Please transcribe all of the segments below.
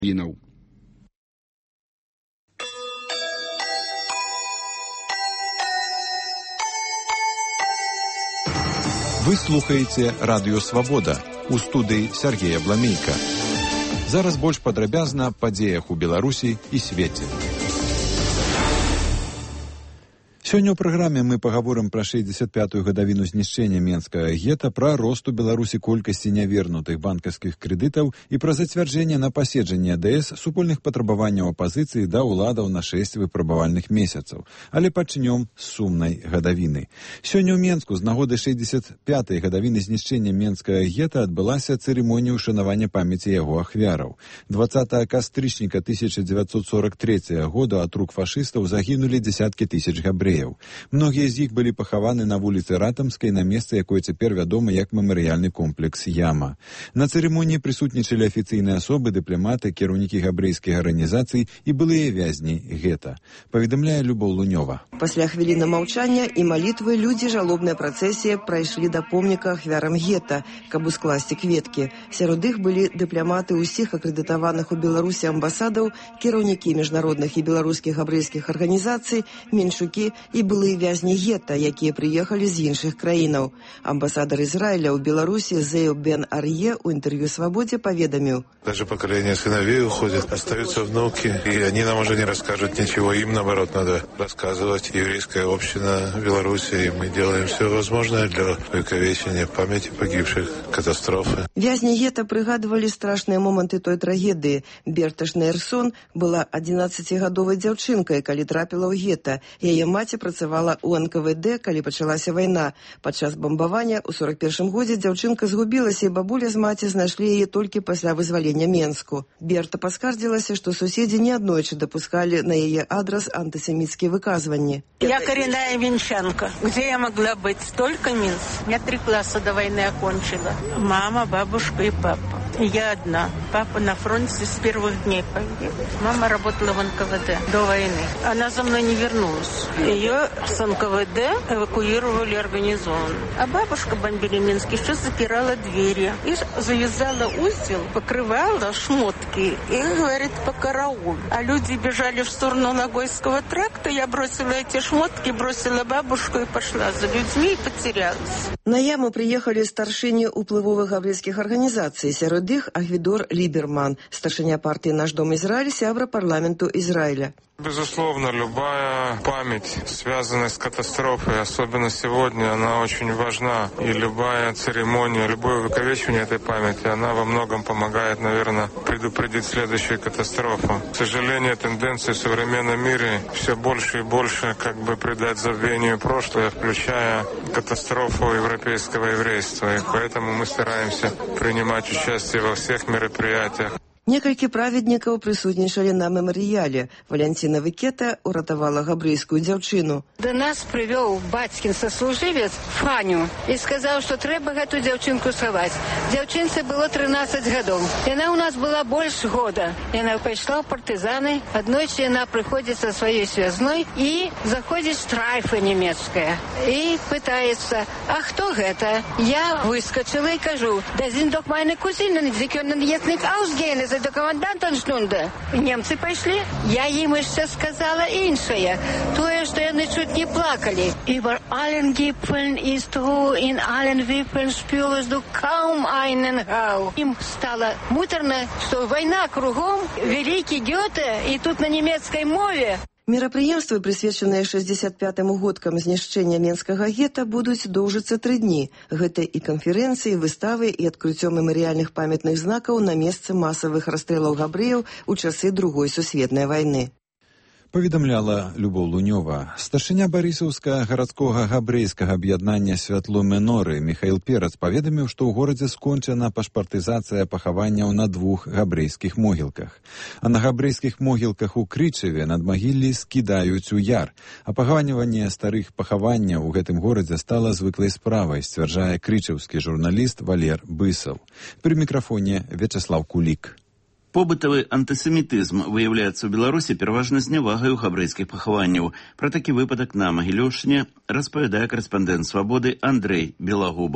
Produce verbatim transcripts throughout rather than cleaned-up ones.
краінаў. Вы слухаеце Радыё Свабода. У студыі Сергея Бламейка. Зараз больш падрабязна аб падзеях у Беларусі і свеце. Сёння ў праграме мы пагаворым пра шэсцьдзесят пятую гадавіну знішчэння Менскага гета, пра рост у Беларусі колькасці нявернутых банкаўскіх крэдытаў і пра зацвярджэнне на паседжанні АДС супольных патрабаванняў апазіцыі да ўладаў на шэсць выпрабавальных месяцаў. Але пачнём з сумнай гадавіны. Сёння ў Менску з нагоды шэсцьдесят пятай гадавіны знішчэння Менскага гета адбылася цырымонія ўшанавання памяці яго ахвяраў. дваццатага кастрычніка тысяча дзевяцьсот сорок трэцяга года ад рук фашыстаў загінулі дзясяткі тысяч габрэяў. Многія з іх былі пахаваны на вуліцы Ратамскай, на месцы, якое цяпер вядома як мемарыяльны комплекс Яма. На цырымоніі прысутнічалі афіцыйныя асобы, дыпламаты, кіраўнікі габрэйскіх арганізацый і былыя вязні гета. Паведамляе Любоў Лунёва. Пасля хвіліны маўчання і малітвы людзі жалобнай працэсіі прайшлі да помніка ахвярам гета, каб ускласці кветкі. Сярод іх былі дыпламаты ўсіх акрэдытаваных у Беларусі амбасадаў, кіраўнікі міжнародных і беларускіх габрэйскіх арганізацый, меншукі і былыя вязні гета, якія прыехалі з іншых краінаў. Амбасадар Ізраіля ў Беларусі Зею Бен Арье ў интервью «Свободе» поведомил. Даже поколение сыновей уходит, остаются внуки, и они нам уже не расскажут ничего. Им, наоборот, надо рассказывать. Еврейская община в Беларуси, и мы делаем все возможное для увековечения памяти погибших катастрофы. Вязни гета прыгадывали страшные моменты той трагедии. Берта Шнейрсон была адзінаццацігадовай дзяўчынкай, калі трапіла ў гета. Яе маці працавала ў эн ка вэ дэ, калі пачалася вайна. Падчас бамбавання ў сорок першым годзе дзяўчынка згубілася, і бабуля з маці знайшлі яе толькі пасля вызвалення Менску. Берта паскардзілася, што суседзі неаднойчы дапускалі на яе адрас антысеміцкія выказванні. Я коренная минчанка. Где я могла быть? Только Минск. Я три класса до войны окончила. Мама, бабушка и папа. Я одна. Папа на фронте с первых дней погиб. Мама работала в эн ка вэ дэ до войны. Она за мной не вернулась. Ее с эн ка вэ дэ эвакуировали организованно. А бабушка бомбили Минск, еще запирала двери. И завязала узел, покрывала шмотки и говорит по караул. А люди бежали в сторону Логойского тракта. Я бросила эти шмотки, бросила бабушку и пошла за людьми и потерялась. На Яму приехали старшыні уплывовых габрэйскіх арганізацый. Сярод іх Агвідор Ліберман, старшыня партии «Наш дом Израиль», сябра парламенту Израиля. Безусловно, любая память, связанная с катастрофой, особенно сегодня, она очень важна. И любая церемония, любое увековечивание этой памяти, она во многом помогает, наверное, предупредить следующую катастрофу. К сожалению, тенденции в современном мире все больше и больше как бы придать забвению прошлое, включая катастрофу европейского еврейства. И поэтому мы стараемся принимать участие во всех мероприятиях. Некалькі праведнікаў прысутнічалі на мемарыяле. Валянціна Вікета уратавала габрэйскую дзяўчыну. Да нас прывёў бацькін саслужывец Фаню і сказаў, што трэба гэту дзяўчынку схаваць. Дзяўчынцы было трынаццаць гадоў. Яна ў нас была больш года. Яна пайшла ў партызаны. Аднойчы яна прыходзіць са сваёй связной і заходзіць страйфа нямецкая. І пытаецца, а хто гэта? Я выскачыла і кажу, да sind doch meine Cousinen, sie können jetzt nicht ausgehen. До комендантансtunde. Немцы пайшлі. Я ім яшчэ сказала іншае. Тое, што яны чуть не плакалі. Über allen Gipfeln ist Ruhe, in allen Wipfeln spürst du kaum einen Hauch. Ім стала муторно, што вайна кругом, великий Гёте, і тут на нямецкай мове. Мерапрыемствы, прысвечаныя шэсцьдесят пятым годкам знішчэння Менскага гета, будуць доўжыцца тры дні. Гэта і канферэнцыі, выставы і адкрыццё мемарыяльных памятных знакаў на месцы масавых расстрэлаў габрэяў у часы Другой сусветнай вайны. Паведамляла Любоў Лунёва. Старшыня Барысаўскага гарадскога габрэйскага аб'яднання «Святло Меноры» Міхаіл Перац паведаміў, што ў горадзе скончана пашпартызацыя пахаванняў на двух габрэйскіх могілках. А на габрэйскіх могілках у Крычаве надмагіллі скідаюць у яр. А пахаванне старых пахаванняў у гэтым горадзе стала звыклай справай, сцвярджае крычаўскі журналіст Валер Бысаў. Пры мікрафоне Вячаслав Кулік. Побытавы антысемітызм выяўляецца ў Беларусі пераважна з нявагай у габрэйскіх пахаванняў. Пра такі выпадак на Магілёўшчыне распавядае карэспандэнт «Свабоды» Андрэй Белагубаў.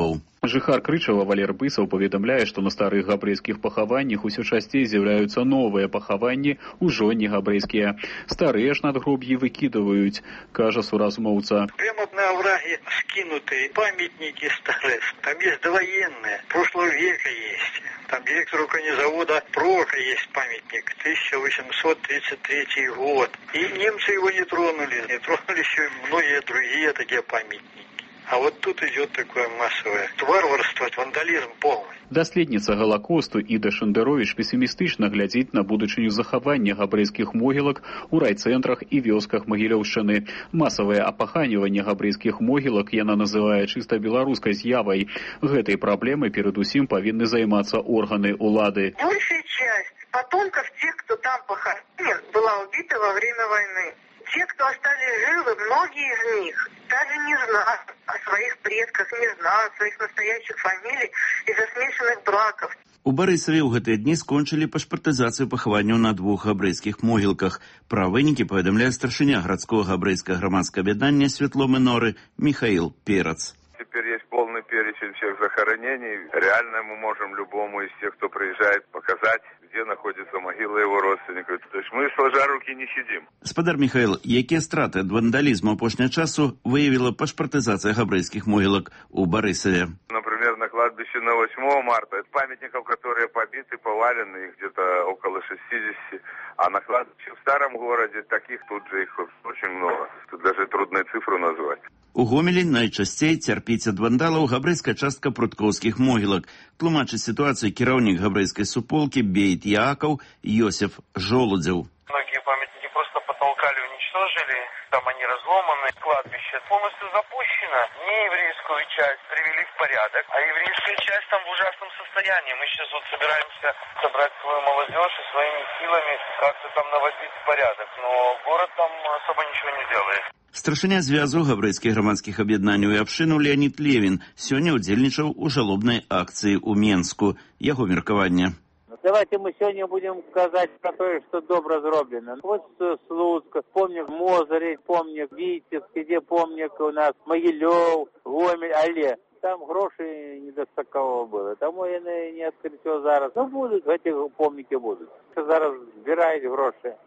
Жыхар Крычава Валер Бысаў паведамляе, што на старых габрэйскіх пахаваннях усё часцей з'яўляюцца новыя пахаванні, ужо не габрэйскія. Старыя ж надгроб'і выкідваюць, кажа суразмоўца. Прямо на овраге скинутые памятники старые. Там есть довоенные, прошлого века есть. Там директору конезавода Прока есть памятник, тысяча восемьсот тридцать третий год. И немцы его не тронули, не тронули еще многие другие такие памятники. А вот тут идет такое массовое варварство, вандализм полный. Даследніца Галакосту Іда Шандеровіч песімістычна глядзіць на будучыню захавання габрэйскіх могілак у райцэнтрах і вёсках Магілёўшчыны. Масавае апаханіванне габрэйскіх могілак яна называе чыста беларускай з'явай. Гэтай праблемай перадусім павінны займацца органы ўлады. Большая часть потомков тех, кто там похоронен, была убита во время войны. Те, кто остались живы, многие из них даже не знают о своих предках, не знают своих настоящих фамилий из-за смешанных браков. У Барысаве ў гэтыя дні скончылі пашпартызацыю пахаванняў на двух габрэйскіх могілках. Пра вынікі паведамляе старшыня гарадскога габрэйскага грамадскага аб'яднання «Святло Миноры» Михаил Перец. Теперь есть полный перечень всех захоронений. Реально мы можем любому из тех, кто приезжает, показать, где находится могила его родственников. То есть мы сложа руки не сидим. Спадар Михаил, якія страты ад вандалізму апошняга часу выявила пашпартызацыя габрэйскіх могілак у Барысаве? Например, на кладбище на восьмое марта памятников, которые побиты, повалены, их где-то около шестидесяти. А на кладбище в старом городе таких тут же их очень много. Тут даже трудно цифру назвать. У Гомелі найчасцей цярпіць ад вандалаў габрэйская частка пруткоўскіх могілак. Тлумачыць сітуацыю кіраўнік габрэйскай суполкі Бейт Яакаў Йосиф Жолудзеў. Многие памятники просто потолкали, уничтожили, там они разломаны, кладбище полностью запущено. Нееврейскую часть привели в порядок, а еврейская часть там в ужасном состоянии. Мы сейчас вот собираемся собрать свою молодежь и своими силами как-то там наводить порядок, но город там особо ничего не делает. Старшыня звязу габрэйскіх грамадскіх аб'яднанняў і абшчынаў Леонід Левін сёння удзельнічаў у жалобнай акцыі ў Менску. Яго меркаванне. Давайте мы сегодня будем сказать про то, что добро зроблено. Вот Слуцк, помнік Мозырі, помнік Витебск, где помнік у нас Могилев, Гомель, але там грошей недостаково было. Тому я не відкрито зараз. Ну будуть, ці помніки будуть. Зараз збирають гроші.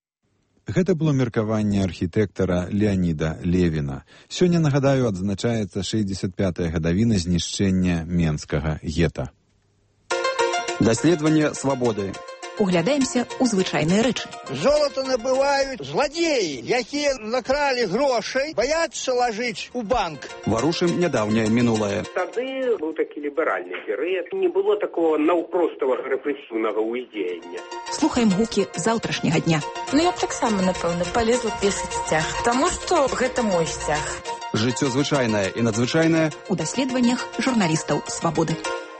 Гэта было меркаванне архітэктара Леаніда Левіна. Сёння, нагадаю, адзначаецца шэсцьдзесят пятая гадавіна знішчэння Менскага гета. Даследаванне свабоды. Углядаемся ў звычайныя рэчы. Золото набываюць зладзеі, якія накралі грошай, баяцца лажыць у банк. Варушым нядаўняе мінулае. Тады быў такі ліберальны перыяд. Не было такого наўпроставага рэпрэсіўнага ўздзеяння. Слухаем гукі заўтрашняга дня. Ну я б таксама, напэўна, палезла песаць сцяг, таму што гэта мой сцяг. Жыццё звычайнае і надзвычайнае у даследаваннях журналістаў свабоды.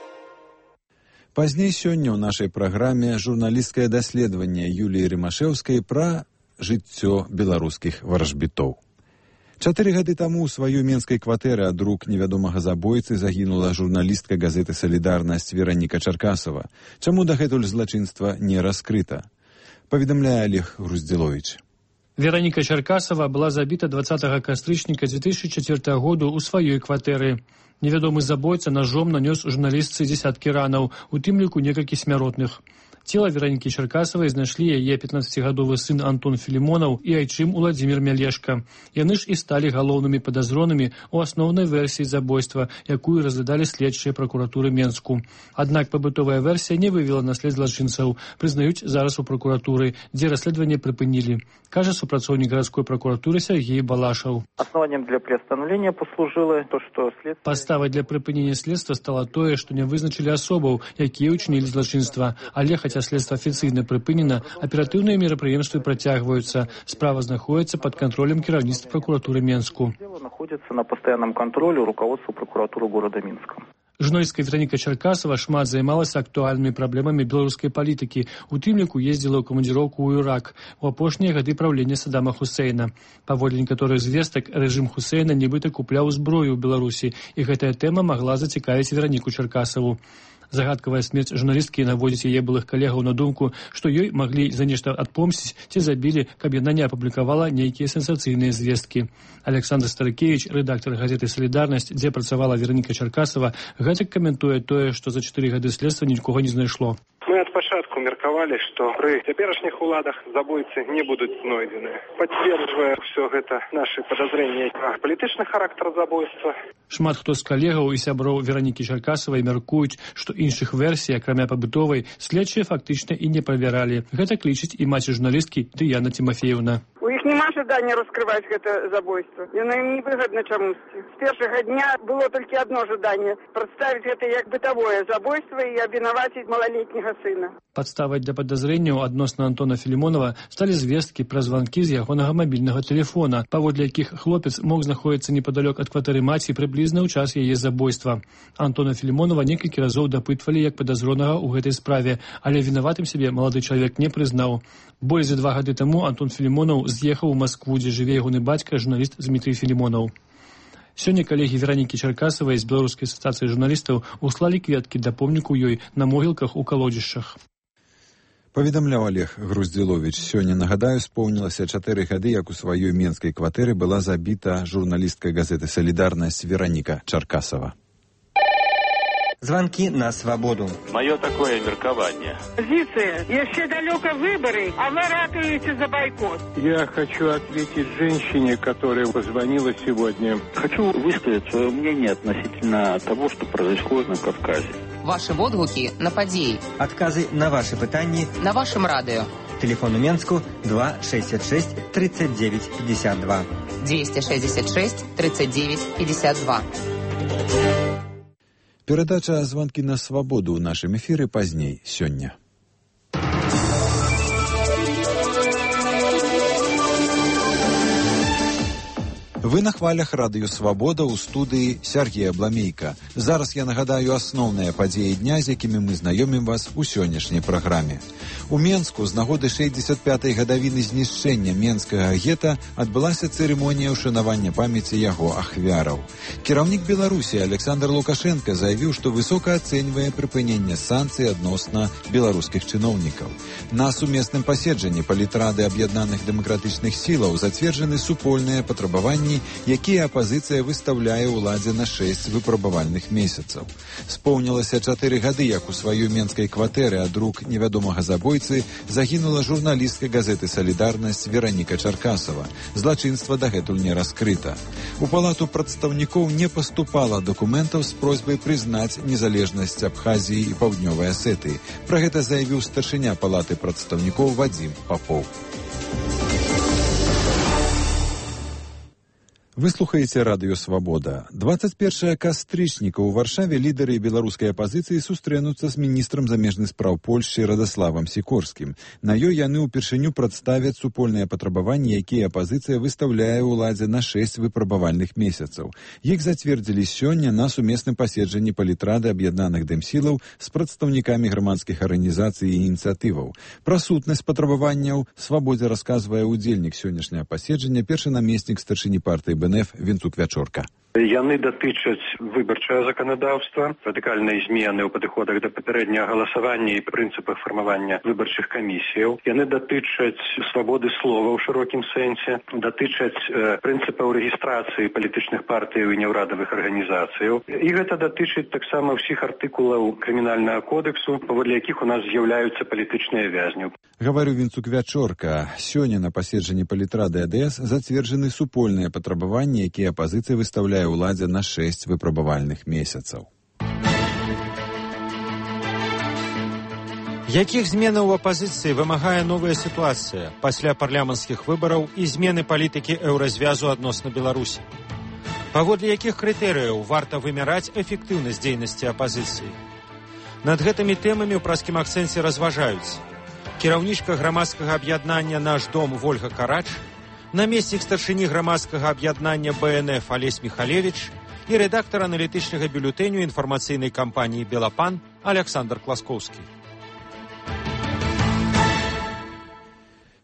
Пазней сёння ў нашай праграме журналісцкае даследаванне Юліі Рымашэўскай пра жыццё беларускіх варажбітоў. Чатыры гады таму ў сваёй менскай кватэры ад рук невядомага забойцы загінула журналістка газеты «Салідарнасць» Вераніка Чаркасава. Чаму дагэтуль злачынства не раскрыта? Паведамляе Олег Груздзіловіч. Вераніка Чаркасава была забіта двадцатага кастрычніка две тысячи четвёртага году ў сваёй кватэры. Невядомы забойца ножом нанёс журналістцы дзесяткі ранаў, у тым ліку некалькі смяротных. Цела Веранікі Чаркасавай знайшлі яе пятнаццацігадовы сын Антон Філімонаў і айчым Уладзімір Мялешка. Яны ж і сталі галоўнымі падазронымі ў асноўнай версіі забойства, якую разглядалі следчыя пракуратуры Менску. Аднак пабытовая версія не вывела на след злачынцаў, прызнаюць зараз у пракуратуры, дзе расследаванне прыпынілі, кажа супрацоўнік гарадской пракуратуры Сергей Балашаў. Основанием для приостановления послужило то, что следствие... Паставай для прыпынення следства стала тое, што не вызначылі асобаў, якія ўчынілі злачынства, але хаця следства афіцыйна прыпынена, аператыўныя мерапрыемствы працягваюцца. Справа знаходіцца пад кантролем кіраўніцтва пракуратуры Менску. Дело находится на постоянном контроле руководства прокуратуры города Минска. Журналістка Вераніка Чаркасава шмат займалася актуальнымі праблемамі беларускай палітыкі. У тым ліку ездзіла ў камандзіроўку ў Ірак у апошнія гады праўлення Саддама Хусейна. Паводле некаторых звестак, рэжым Хусейна нібыта купляў зброю ў Беларусі, і гэтая тэма магла зацікавіць Вераніку Чаркасаву. Загадкавая смерць журналісткі наводзіць яе былых калегаў на думку, што ёй маглі за нешта адпомсціць ці забілі, каб яна не апублікавала нейкія сенсацыйныя звесткі. Александр Старыкевіч, рэдактар газеты «Салідарнасць», дзе працавала Вераніка Чаркасава, гэтак каментуе тое, што за чатыры гады следства нікога не знайшло. Мы ад пачатку меркавалі, што пры цяперашніх уладах забойцы не будуць знойдзены. Пацверджвае ўсё гэта нашы падазрэнні пра палітычны характар забойства. Шмат хто з калегаў і сяброў Веранікі Чаркасавай мяркуюць, што іншых версій, акрамя пабытовай, следчыя фактычна і не правяралі. Гэта клічыць і маці журналісткі Дыяна Тимофеевна. У іх няма жадання раскрываць гэта забойство. Яно ім невыгадна чамусьці. З першага дня было толькі адно жаданне – прадставіць гэта як бытавое забойство і абвінаваціць малалетняга сына. Падставай для падазрэнняў адносна Антона Філімонава сталі звесткі пра званкі з ягонага мабільнага тэлефона, паводле якіх хлопец мог знаходзіцца непадалёк ад кватэры маці прыблізна ў час яе забойства. Антона Філімонава некалькі разоў дапытвалі як падазронага ў гэтай справе, але вінаватым сябе малады чалавек не прызнаў. Больш за два гады таму Антон Філімонаў з'ехаў у Маскву, дзе жыве ягоны бацька, журналіст Дмітрый Філімонаў. Сёння калегі Веранікі Чаркасавай з Беларускай асацыяцыі журналістаў услалі кветкі да помніку ёй на могілках у калодзішчах. Паведамляў Олег Груздзіловіч. Сёння, нагадаю, споўнілася чатыры гады, як у сваёй менскай кватэры была забіта журналістка газеты «Солидарность» Вераніка Чаркасава. Звонки на свободу. Мое такое меркование. Позиция. Еще далеко выборы, а вы ратуете за бойкот. Я хочу ответить женщине, которая позвонила сегодня. Хочу высказать свое мнение относительно того, что произошло на Кавказе. Ваши водгуки на подеи. Отказы на ваши пытания. На вашем радио. Телефон у Менску два шестьдесят шесть тридцать девять пятьдесят два. двести шестьдесят шесть тридцать девять пятьдесят два. Перадача «Звонки на свободу» ў нашым эфіры пазней сёння. Вы на хвалях радыё «Свабода» ў студыі Сергея Бламейка. Зараз я нагадаю асноўныя падзеі дня, з якімі мы знаёмім вас у сённяшняй праграме. У Менску з нагоды шэсцьдзесят пятай гадавіны знішчэння менскага гета адбылася цырымонія ўшанавання памяці яго ахвяраў. Кіраўнік Беларусі Александр Лукашенко заявіў, што высока ацэньвае прыпыненне санкцый адносна беларускіх чыноўнікаў. На сумесным паседжанні палітрады аб'яднаных дэмакратычных сілаў зацверджаны супольныя патрабаванні, якія апазіцыя выстаўляе ўладзе на шэсць выпрабавальных месяцаў. Споўнілася чатыры гады, як у сваёй менскай кватэры ад рук невядомага забойцы загінула журналістка газеты «Солидарность» Вераніка Чаркасава. Злачынства дагэтуль не раскрыта. У палату прадстаўнікоў не паступала дакументаў з просьбай прызнаць незалежнасць Абхазіі і Паўднёвай Асетыі. Пра гэта заявіў старшыня палаты прадстаўнікоў Вадзім Папоў. Вы слухаеце радыё «Свабода». дваццаць першага кастрычніка ў Варшаве лідары беларускай апазіцыі сустрэнуцца з міністрам замежных спраў Польшчы Радаславам Сікорскім. На ёй яны ўпершыню прадставяць супольныя патрабаванні, якія апазіцыя выстаўляе ўладзе на шэсць выпрабавальных месяцаў. Іх зацвердзілі сёння на сумесным паседжанні палітрады аб'яднаных дэмсілаў з прадстаўнікамі грамадскіх арганізацый і ініцыятываў. Пра сутнасць патрабаванняў «Свабодзе» расказвае ўдзельнік сённяшняга паседжання, першы намеснік старшыні партыі Б Н Ф Вінцук Вячорка. Яны датычаць выбарчае заканадаўства, радыкальныя змены ў падыходах да папярэдняга галасавання і прынцыпах фармавання выбарчых камісіяў. Яны датычаць свабоды слова ў шырокім сэнсе, датычаць э, прынцыпаў рэгістрацыі палітычных партыяў і няўрадавых арганізацыяў. І гэта датычыць таксама ўсіх артыкулаў крымінальнага кодексу, паводле якіх у нас з'яўляюцца палітычныя вязні. Гаварыў Вінцук Вячорка. Сёння на паседжанні палітрады А Д С зацверджаны супольныя патрабаванні, якія апазіцыя выставляе ўладзе на шэсць выпрабавальных месяцаў. Якіх зменаў у апазіцыі вымагае новая сітуацыя пасля парламенцкіх выбараў і змены палітыкі еўразвязу адносна Беларусі? Паводле якіх крытэрыяў варта вымяраць эфектыўнасць дзейнасці апазіцыі? Над гэтымі тэмамі ў праскім акцэнце разважаюць кіраўнічка грамадскага аб'яднання «Наш дом» Вольга Карач, намеснік старшыні грамадскага аб'яднання Б Н Ф Алесь Михалевич і рэдактар аналітычнага бюлетэню інфармацыйнай кампаніі «Белапан» Александр Класкоўскі.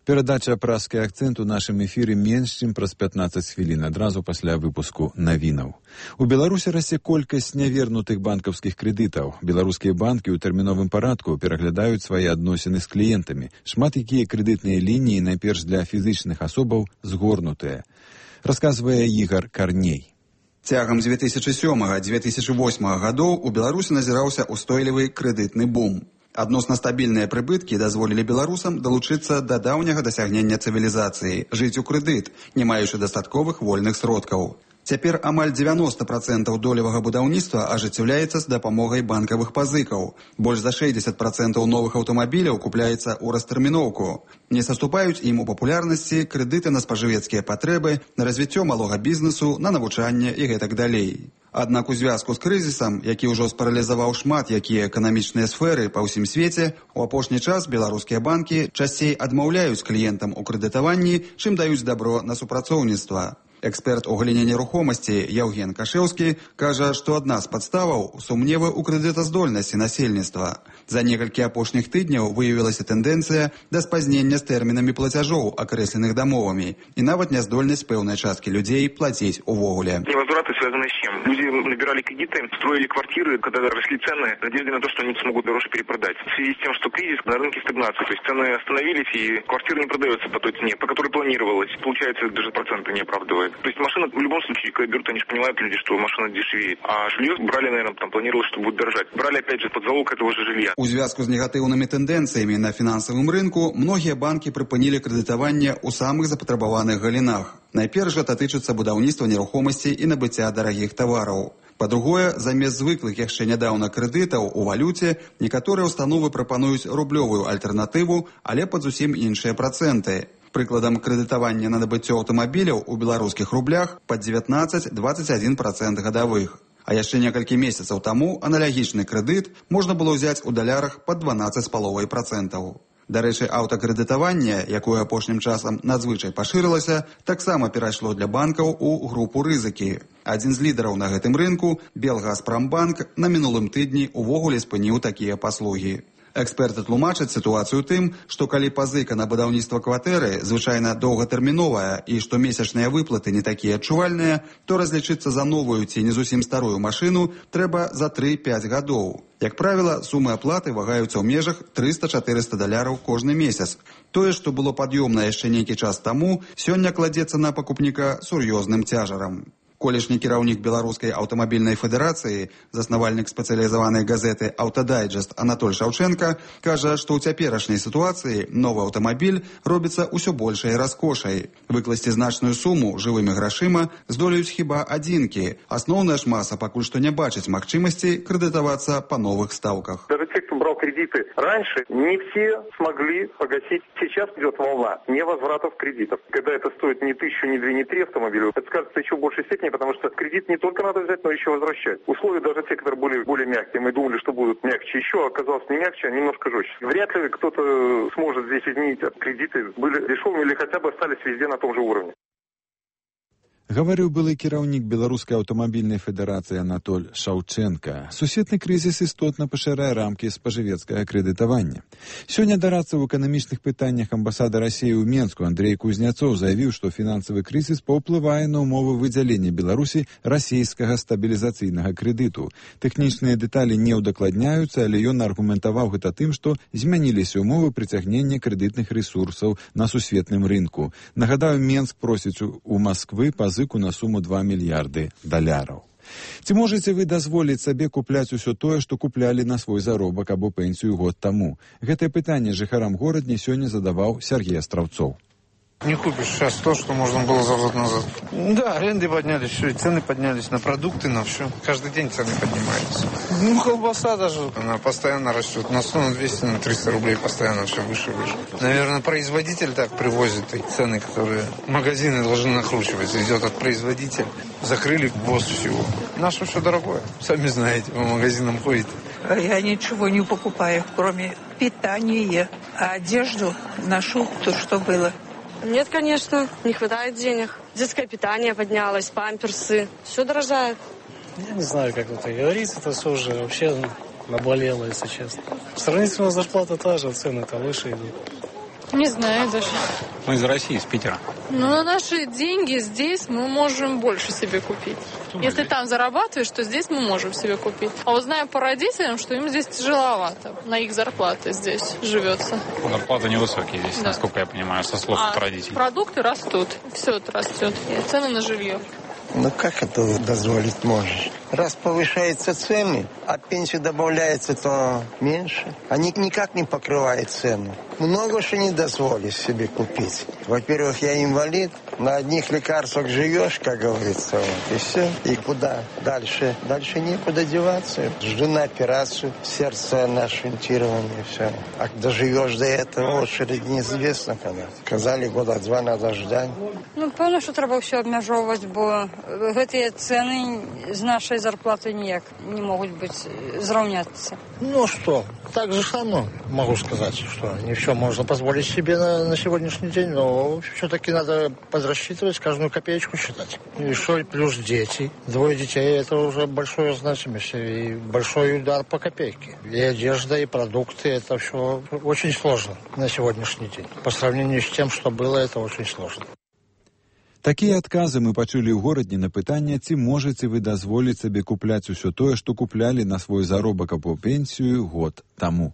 Перадача «Празкі акцэнт» у нашым эфіры менш чым праз пятнаццаць хвілін, адразу пасля выпуску навінаў. У Беларусі расце колькасць нявернутых банкаўскіх крэдытаў. Беларускія банкі ў тэрміновым парадку пераглядаюць свае адносіны з кліентамі. Шмат якія крэдытныя лініі, найперш для фізычных асобаў, згорнутыя. Расказвае Ігар Карней. Цягам з дзве тысячы сёмага - дзве тысячы восьмага гадоў у Беларусі назіраўся ўстойлівы крэдытны бум. Адносна стабільныя прыбыткі дазволілі беларусам далучыцца да даўняга дасягнення цывілізацыі, жыць у крэдыт, не маючы дастатковых вольных сродкаў. Цяпер амаль дзевяноста працэнтаў долевага будаўніцтва ажыццяўляецца з дапамогай банкавых пазыкаў. Больш за шэсцьдзесят працэнтаў новых аўтамабіляў купляецца ў растэрміноўку. Не саступаюць ім у папулярнасці крэдыты на спажывецкія патрэбы, на развіццё малога бізнесу, на навучанне і гэтак далей. Аднак у звязку з крызісам, які ўжо спаралізаваў шмат якія эканамічныя сферы па ўсім свеце, у апошні час беларускія банкі часцей адмаўляюць кліентам у крэдытаванні, чым даюць дабро на супрацоўніцтва. Эксперт у галіне нерухомасці Яўген Кашэўскі кажа, што адна з падставаў сумневы ў крэдытаздольнасці насельніцтва. За некалькі апошніх тыдняў выявілася тэндэнцыя да спазнення з тэрмінамі плацяжоў, акрэсленых дамовамі, і нават няздольнасць пэўнай часткі людзей плаціць увогуле. Невозвраты связаны с чем? Люди набирали кредиты, строили квартиры, когда росли цены, надежды на то, что они смогут дороже перепродать. В связи с тем, что кризис, на рынке стагнация, то есть цены остановились и квартира не продается по той цене, по которой планировалось. Получается, даже проценты не оправдывает. То есть машина в любом случае, когда берут, они же понимают люди, что машина дешевеет. А жилье брали, наверное, там планировалось, что будет дорожать. Брали, опять же, под залог этого же жилья. У звязку з негатыўнымі тэндэнцыямі на фінансавым рынку многія банкі прыпынілі крэдытаванне ў самых запатрабаваных галінах. Найперш гэта тычыцца будаўніцтва нерухомасці і набыцця дарагіх тавараў. Па-другое, замест звыклых яшчэ нядаўна крэдытаў у валюце, некаторыя ўстановы прапануюць рублёвую альтэрнатыву, але пад зусім іншыя працэнты. Прыкладам, крэдытавання на набыццё аўтамабіляў у беларускіх рублях пад дзевятнаццаць - дваццаць адзін працэнт гадавых. А яшчэ некалькі месяцаў таму аналагічны крэдыт можна было ўзяць у далярах пад дванаццаць з паловай працэнтаў. Дарэчы, аўтакрэдытаванне, якое апошнім часам надзвычай пашырылася, таксама перайшло для банкаў у групу рызыкі. Адзін з лідараў на гэтым рынку, Белгазпромбанк, на мінулым тыдні увогуле спыніў такія паслугі. Эксперты тлумачаць сітуацыю тым, што калі пазыка на будаўніцтва кватэры звычайна доўгатэрміновая і што месячныя выплаты не такія адчувальныя, то разлічыцца за новую ці не зусім старую машыну трэба за тры-пяць гадоў. Як правіла, сумы аплаты вагаюцца ў межах трыста-чатырыста даляраў кожны месяц. Тое, што было пад'ёмна яшчэ нейкі час таму, сёння кладзецца на пакупніка сур'ёзным цяжарам. Колішні кіраўнік Беларускай аўтамабільнай федэрацыі, заснавальнік спецыялізаванай газеты «Аўтадайджэст» Анатоль Шаўчэнка, кажа, што ў цяперашняй сітуацыі новы аўтамабіль робіцца ўсё большай раскошай. Выкласці значную суму жывымі грашыма здолеюць хіба адзінкі. Асноўная ж маса пакуль што не бачыць магчымасці крэдытавацца па новых стаўках. Даже те, кто брал кредиты раньше, не все смогли погасить. Сейчас идет волна невозвратов кредитов. Когда это стоит не тысячу, не две, не три автомобиля, это скажется еще в большей степени, потому что кредит не только надо взять, но еще возвращать. Условия даже те, которые были более мягкие, мы думали, что будут мягче еще, оказалось не мягче, а немножко жестче. Вряд ли кто-то сможет здесь изменить. Кредиты были дешевыми или хотя бы остались везде на том же уровне. Гаварыў былы кіраўнік Беларускай аўтамабільнай федэрацыі Анатоль Шаўчэнка. Сусветны крызіс істотна пашырае рамкі спажывецкага крэдытавання. Сёння дарадца ў эканамічных пытаннях амбасады Расіі ў Менску Андрей Кузняцоў заявіў, што фінансавы крызіс паўплывае на ўмовы выдзялення Беларусі расійскага стабілізацыйнага крэдыту. Тэхнічныя дэталі не ўдакладняюцца, але ён аргументаваў гэта тым, што змяніліся ўмовы прыцягнення крэдытных рэсурсаў на сусветным рынку. Нагадаю, Менск просіць у Масквы пазыку на суму два мільярды даляраў. Ці можаце вы дазволіць сабе купляць усё тое, што куплялі на свой заробак або пенсію год таму? Гэтае пытанне жыхарам горадні сёння задаваў Сергей Астраўцоў. Не купишь сейчас то, что можно было за год назад. Да, аренды поднялись, все, и цены поднялись на продукты, на все. Каждый день цены поднимаются. Ну, колбаса даже, она постоянно растет. На сто, на двести, на триста рублей постоянно все выше и выше. Наверное, производитель так привозит и цены, которые магазины должны накручивать. Идет от производителя. Закрыли босс всего. Наше все дорогое. Сами знаете, по магазинам ходите. Я ничего не покупаю, кроме питания. А одежду ношу то, что было. Нет, конечно, не хватает денег. Детское питание поднялось, памперсы. Все дорожает. Я не знаю, как это говорится, это все уже вообще наболело, если честно. Сравнительно зарплата та же, цены-то выше идут. Не знаю даже. Мы из России, из Питера. Ну, на наши деньги здесь мы можем больше себе купить. Если там зарабатываешь, то здесь мы можем себе купить. А вот знаю по родителям, что им здесь тяжеловато. На их зарплаты здесь живется. Зарплаты невысокие здесь, да. Насколько я понимаю, со слов а родителей. Продукты растут, все это растет. И цены на жилье. Ну как это дозволить можешь? Раз повышаются цены, а пенсию добавляется, то меньше. Они никак не покрывают цену. Много что не дозволишь себе купить. Во-первых, я инвалид, на одних лекарствах живешь, как говорится, вот, и все. И куда дальше? Дальше некуда деваться. Жду на операцию, сердце нашинтировано, и все. А доживешь до этого, очередь неизвестно когда. Сказали, года два надо ждать. Ну, певно, що треба все обмежовувати, бо ці ціни з нашої зарплати ніяк не можуть бути зрівнятися. Ну что, так же само могу сказать, что не все можно позволить себе на, на сегодняшний день, но все-таки надо подрасчитывать, каждую копеечку считать. И что, плюс дети. Двое детей – это уже большое значимость и большой удар по копейке. И одежда, и продукты – это все очень сложно на сегодняшний день. По сравнению с тем, что было, это очень сложно. Такія адказы мы пачулі ў горадні на пытанне, ці можаце вы дазволіць сабе купляць усё тое, што куплялі на свой заробак або пенсію год таму.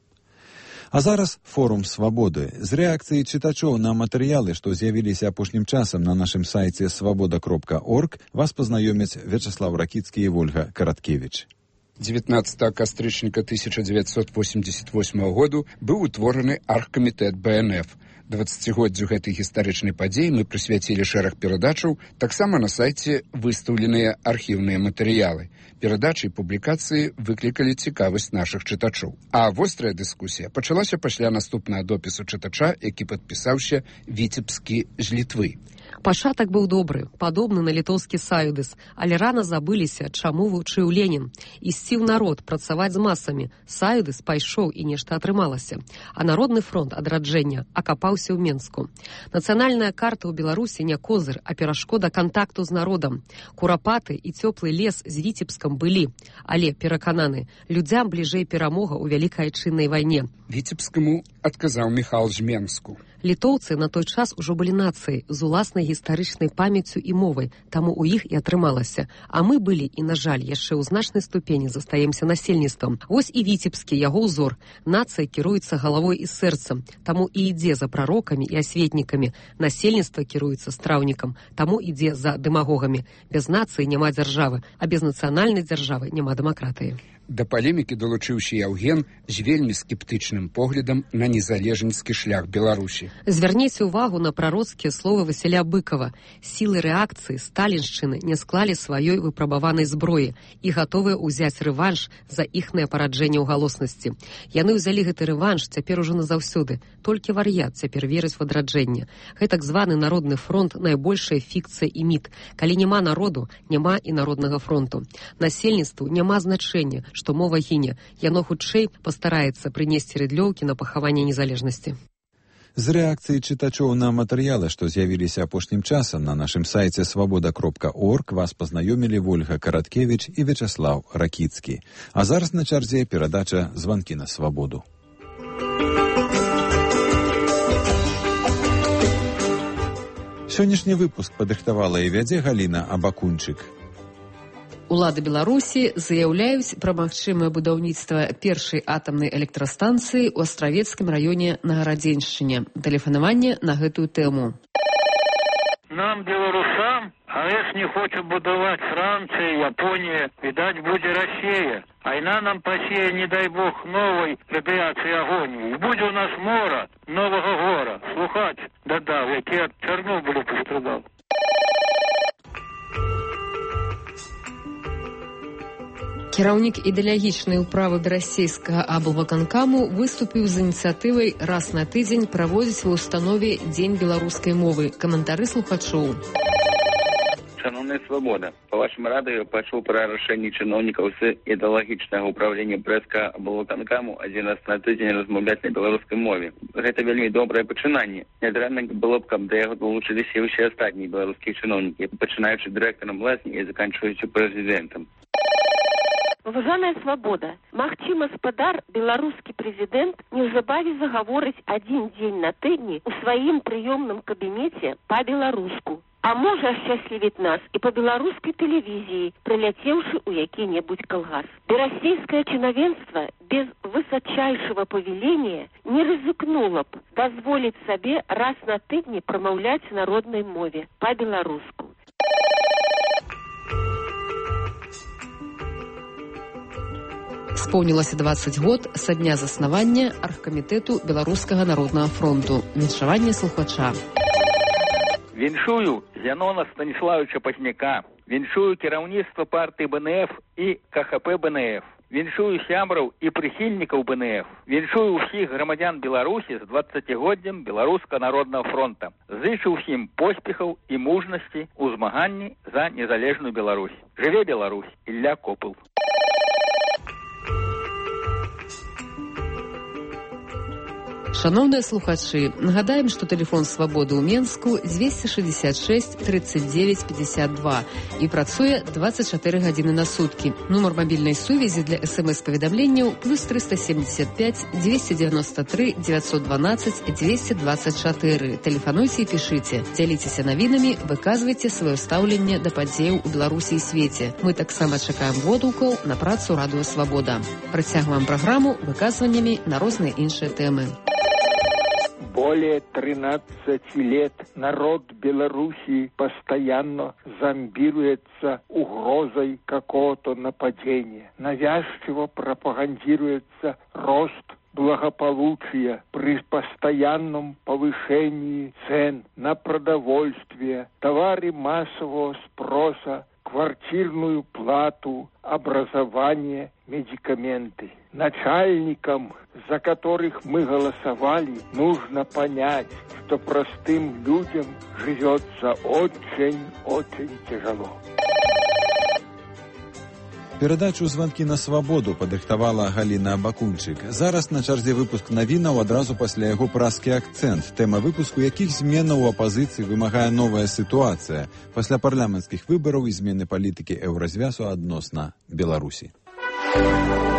А зараз форум свабоды. З рэакцыяй чытачоў на матэрыялы, што з'явіліся апошнім часам на нашым сайце свабода кропка орг, вас пазнаёмяць Вячеслав Ракіцкі і Вольга Караткевіч. девятнадцатого кастрычніка тысяча девятьсот восемьдесят восьмого году быў утвораны аргкамітэт бэ эн эф. дваццацігоддзю гэтай гістарычнай падзеі мы прысвяцілі шэраг перадачаў, таксама на сайце выстаўленыя архіўныя матэрыялы. Перадачы і публікацыі выклікалі цікавасць нашых чытачоў. А вострая дыскусія пачалася пасля наступнага допісу чытача, які падпісаўся Віцебскі з Літвы. Пачатак быў добры, падобны на літоўскі саюдыс, але рана забыліся, чаму вучыў Ленін. Ісці ў народ, працаваць з масамі. Саюдыс пайшоў і нешта атрымалася. А Народны фронт адраджэння акапаўся ў Менску. Нацыянальная карта ў Беларусі не козыр, а перашкода кантакту з народам. Курапаты і цёплы лес з Віцебскам былі, але, перакананы, людзям бліжэй перамога ў вялікай айчыннай вайне. Віцебскаму адказаў Міхал з Менску. Літоўцы на той час ужо былі нацыяй з уласнай гістарычнай памяццю і мовай, таму ў іх і атрымалася. А мы былі і, на жаль, яшчэ ў значнай ступені застаемся насельніцтвам. Вось і Віцебскі, яго ўзор. Нацыя кіруецца галавой і сэрцам, таму і ідзе за прарокамі і асветнікамі. Насельніцтва кіруецца страўнікам, таму ідзе за дэмагогамі. Без нацыі няма дзяржавы, а без нацыянальнай дзяржавы няма дэмакратыі. Да палемікі далучыўся Яўген з вельмі скептычным поглядам на незалежніцкі шлях Беларусі. Звярніце ўвагу на прароцкія словы Васіля Быкова. Сілы рэакцыі сталіншчыны не склалі сваёй выпрабаванай зброі і гатовыя ўзяць рэванш за іхнае параджэнне ў галоснасці. Яны ўзялі гэты рэванш цяпер ужо назаўсёды. Толькі вар'ят цяпер верыць в адраджэнне. Гэтак званы Народны фронт найбольшая фікцыя і міт. Калі няма народу, няма і Народнага фронту. Насельніцтву няма значэння, што мова гіне. Яно хутчэй пастараецца прынесці рыдлёўкі на пахаванне незалежнасці. З рэакцыяй чытачоў на матэрыялы, што з'явіліся апошнім часам на нашым сайце свабода кропка орг, вас пазнаёмілі Вольга Караткевіч і Вячеслав Ракіцкі. А зараз на чарзе перадача «Званкі на свабоду». Сённяшні выпуск падрыхтавала і вядзе Галіна Абакунчык. Улады Беларусі заяўляюць пра магчымае будаўніцтва першай атамнай электрастанцыі ў Астравецкім раёне на Гарадзеншчыне. Тэлефанаванне на гэтую тэму. Нам, беларусам, АЭС не хоча будаваць Францыя, Японія, відаць, будзе Расія. А яна нам пасее, не дай бог, новай радыяцыі агонії. І будзе ў нас мора новага гора. Слухаць дадаў, які ад Чарнобыля пастрадаў. Кіраўнік ідэалагічнай управы барасейскага аблвыканкаму выступіў з ініцыятывай раз на тыдзень праводзіць ва ўстанове Дзень беларускай мовы. Каментары слухачоў. Шановная свабода, па вашым радыё пачуў пра рашэнне чыноўнікаў з ідэалагічнага ўправлення брэстскага аблвыканкаму адзін раз на тыдзень размаўляць на беларускай мове. Гэта вельмі добрае пачынанне. Нядрэнна было б, каб да яго далучыліся і ўсе астатнія беларускія чыноўнікі, пачынаючы дырэктарам лазні і заканчваючы прэзідэнтам. Уважаная свабода, магчыма, спадар беларускі прэзідэнт неўзабаве загаворыць адзін дзень на тыдні ў сваім прыёмным кабінеце па-беларуску. А можа ашчаслівіць нас і па беларускай тэлевізіі, прыляцеўшы ў які-небудзь калгас. Берасійскае чынавенства без высочайшего повеления не рызыкнула б дазволіць сабе раз на тыдні прамаўляць народнай мове па-беларуску. Исполнилось двадцать год со дня заснавання Аргкамітэту Беларускага народнага фронту. Віншаванне слухача. Віншую Зянона Станіславовича Пазняка. Віншую кіраўніцтва партыі БНФ і КХП БНФ. Віншую сябраў і прыхільнікаў БНФ. Віншую ўсіх грамадзян Беларусі з дваццацігоддзем Беларускага народнага фронта. Зычу ўсім поспехаў і мужнасці ў змаганні за незалежную Беларусь. Жыве Беларусь! Ілля Копыл. Шановныя слухачы, нагадаем, што тэлефон свабоды ў Менску дзвесце шэсцьдзесят шэсць тридцать девять пятьдесят два і працуе двадцать чатыры гадзіны на суткі. Нумар мабільнай сувязі для эс-эм-эс-паведамленняў плюс триста семьдесят пять двести девяносто три девятьсот двенадцать двести двадцать четыре. Тэлефануйце і пішыце, дзяліцеся навінамі, выказвайце сваё стаўленне да падзеяў у Беларусі і свеце. Мы таксама чакаем водгукаў на працу Радыё Свабода. Працягваем праграму выказваннямі на розныя іншыя тэмы. Более тринадцати лет народ Белоруссии постоянно зомбируется угрозой какого-то нападения. Навязчиво пропагандируется рост благополучия при постоянном повышении цен на продовольствие, товары массового спроса, квартирную плату, образование, медикаменты. Начальникам, за которых мы голосовали, нужно понять, что простым людям живется очень-очень тяжело. Перадачу «Званкі на свабоду» падрыхтавала Галіна Бакунчык. Зараз на чарзе выпуск навінаў, адразу пасля яго празкі акцэнт. Тэма выпуску, якіх зменаў у апазіцыі вымагае новая сітуацыя пасля парламенцкіх выбараў і змены палітыкі еўразвязу адносна Беларусі.